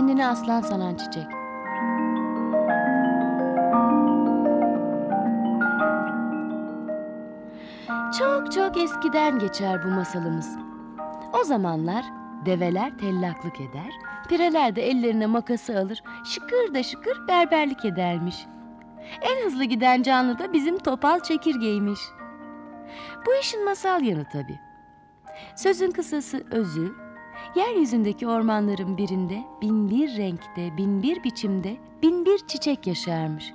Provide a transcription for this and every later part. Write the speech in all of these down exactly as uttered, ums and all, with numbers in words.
kendini aslan sanan çiçek. Çok çok eskiden geçer bu masalımız. O zamanlar develer tellaklık eder, pireler de ellerine makası alır, şıkır da şıkır berberlik edermiş. En hızlı giden canlı da bizim topal çekirgeymiş. Bu işin masal yanı tabii. Sözün kısası özü, yeryüzündeki ormanların birinde bin bir renkte, bin bir biçimde, bin bir çiçek yaşarmış.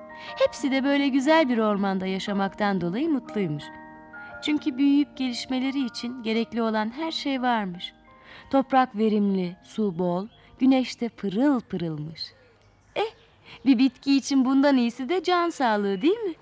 Hepsi de böyle güzel bir ormanda yaşamaktan dolayı mutluymuş. Çünkü büyüyüp gelişmeleri için gerekli olan her şey varmış. Toprak verimli, su bol, güneşte pırıl pırılmış. Eh, bir bitki için bundan iyisi de can sağlığı değil mi?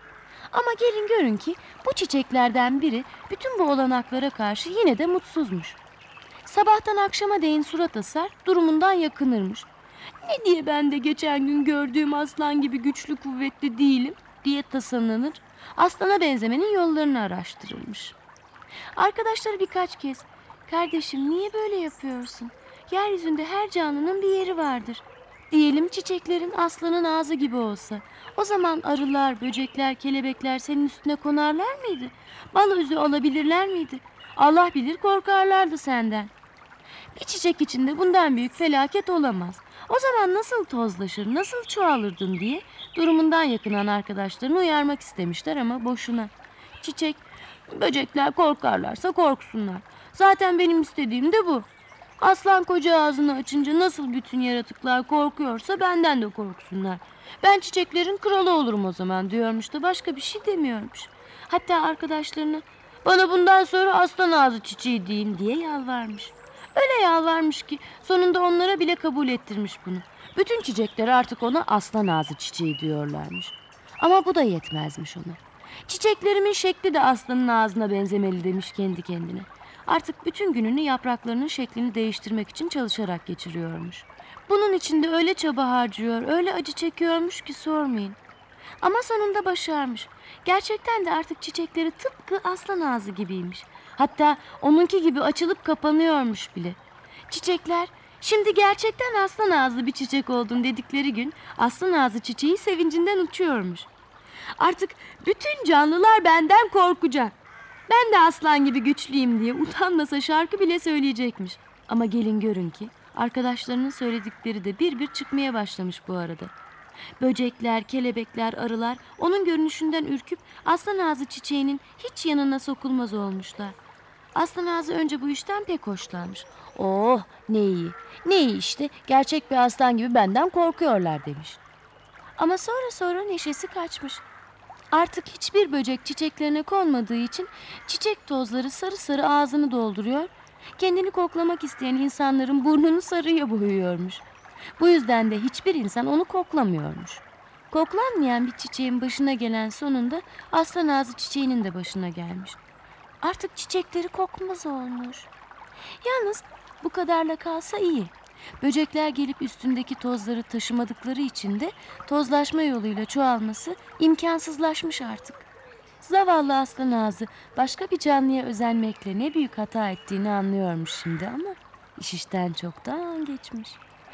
Ama gelin görün ki bu çiçeklerden biri bütün bu olanaklara karşı yine de mutsuzmuş. Sabahtan akşama değin surat asar, durumundan yakınırmış. Ne diye ben de geçen gün gördüğüm aslan gibi güçlü kuvvetli değilim diye tasanlanır, aslana benzemenin yollarını araştırırmış. Arkadaşları birkaç kez, kardeşim niye böyle yapıyorsun? Yeryüzünde her canlının bir yeri vardır. Diyelim çiçeklerin aslanın ağzı gibi olsa. O zaman arılar, böcekler, kelebekler senin üstüne konarlar mıydı? Bal özü alabilirler miydi? Allah bilir korkarlardı senden. Bir çiçek içinde bundan büyük felaket olamaz. O zaman nasıl tozlaşır, nasıl çoğalırdın diye durumundan yakınan arkadaşlarını uyarmak istemişler ama boşuna. Çiçek, böcekler korkarlarsa korksunlar. Zaten benim istediğim de bu. Aslan koca ağzını açınca nasıl bütün yaratıklar korkuyorsa benden de korksunlar. Ben çiçeklerin kralı olurum o zaman diyormuş da başka bir şey demiyormuş. Hatta arkadaşlarına bana bundan sonra aslan ağzı çiçeği deyin diye yalvarmış. Öyle yalvarmış ki sonunda onlara bile kabul ettirmiş bunu. Bütün çiçekler artık ona aslan ağzı çiçeği diyorlarmış. Ama bu da yetmezmiş ona. Çiçeklerimin şekli de aslanın ağzına benzemeli demiş kendi kendine. Artık bütün gününü yapraklarının şeklini değiştirmek için çalışarak geçiriyormuş. Bunun için de öyle çaba harcıyor, öyle acı çekiyormuş ki sormayın. Ama sonunda başarmış. Gerçekten de artık çiçekleri tıpkı aslan ağzı gibiymiş. Hatta onunki gibi açılıp kapanıyormuş bile. Çiçekler, şimdi gerçekten aslan ağızlı bir çiçek oldun dedikleri gün aslan ağzı çiçeği sevincinden uçuyormuş. Artık bütün canlılar benden korkacak. Ben de aslan gibi güçlüyüm diye utanmasa şarkı bile söyleyecekmiş. Ama gelin görün ki arkadaşlarının söyledikleri de bir bir çıkmaya başlamış bu arada. Böcekler, kelebekler, arılar onun görünüşünden ürküp aslan ağzı çiçeğinin hiç yanına sokulmaz olmuşlar. Aslan ağzı önce bu işten pek hoşlanmış. Oh ne iyi, ne iyi işte gerçek bir aslan gibi benden korkuyorlar demiş. Ama sonra sonra neşesi kaçmış. Artık hiçbir böcek çiçeklerine konmadığı için çiçek tozları sarı sarı ağzını dolduruyor, kendini koklamak isteyen insanların burnunu sarıya boyuyormuş. Bu yüzden de hiçbir insan onu koklamıyormuş. Koklanmayan bir çiçeğin başına gelen sonunda aslan ağzı çiçeğinin de başına gelmiş. Artık çiçekleri kokmaz olmuş. Yalnız bu kadarla kalsa iyi. Böcekler gelip üstündeki tozları taşımadıkları için de tozlaşma yoluyla çoğalması imkansızlaşmış artık. Zavallı aslan ağzı başka bir canlıya özenmekle ne büyük hata ettiğini anlıyormuş şimdi ama iş işten çoktan geçmiş.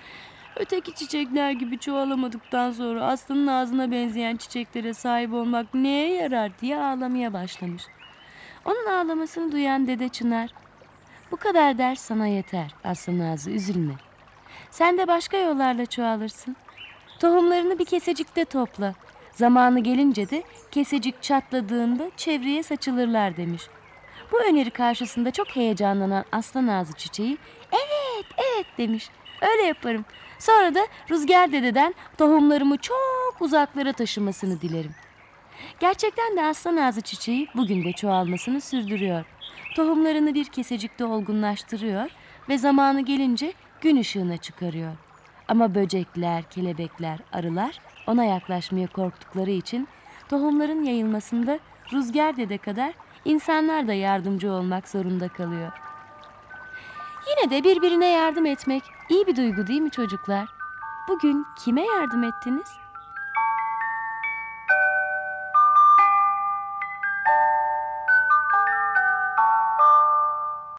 Öteki çiçekler gibi çoğalamadıktan sonra aslanın ağzına benzeyen çiçeklere sahip olmak neye yarar diye ağlamaya başlamış. Onun ağlamasını duyan Dede Çınar, bu kadar ders sana yeter aslan ağzı, üzülme. Sen de başka yollarla çoğalırsın. Tohumlarını bir kesecikte topla. Zamanı gelince de kesecik çatladığında çevreye saçılırlar demiş. Bu öneri karşısında çok heyecanlanan aslan ağzı çiçeği evet evet demiş. Öyle yaparım. Sonra da Rüzgar Dede'den tohumlarımı çok uzaklara taşımasını dilerim. Gerçekten de aslan ağzı çiçeği bugün de çoğalmasını sürdürüyor. Tohumlarını bir kesecikte olgunlaştırıyor ve zamanı gelince gün ışığına çıkarıyor. Ama böcekler, kelebekler, arılar ona yaklaşmaya korktukları için tohumların yayılmasında Rüzgar Dede kadar insanlar da yardımcı olmak zorunda kalıyor. Yine de birbirine yardım etmek iyi bir duygu değil mi çocuklar? Bugün kime yardım ettiniz?